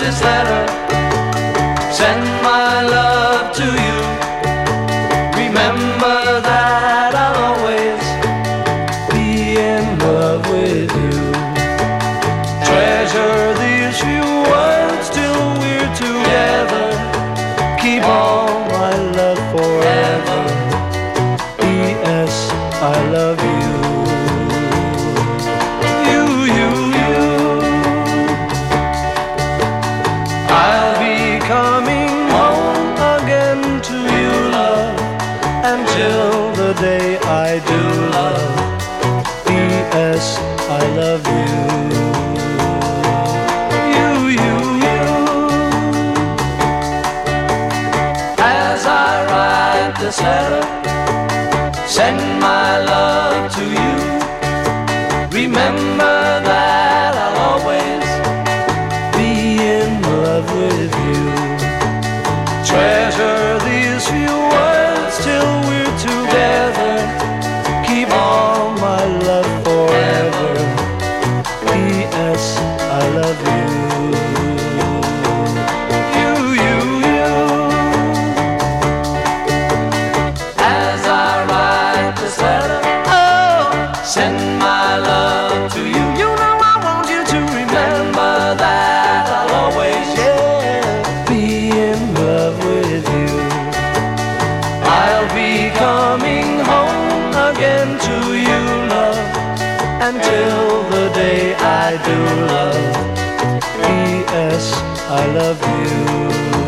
this letter, send my love to you. Remember that I'll always be in love with you. Treasure these few words till we're together. Keep all my love forever. P.S. I love you. You, you, you. I'll be coming home again to you, love, until the day I do, love. P.S. I love you. You, you, you. As I write this letter, send my love to you. Remember that I'll always be in love with you. Treasure these few words till we're together. Keep all my love forever. P.S. I love you. You, you, you. As I write this letter, oh, send my love to you. You know I want you to remember that I'll always, be in love with you. I'll be coming home again to you, love, until the day I do, love. P.S. I love you.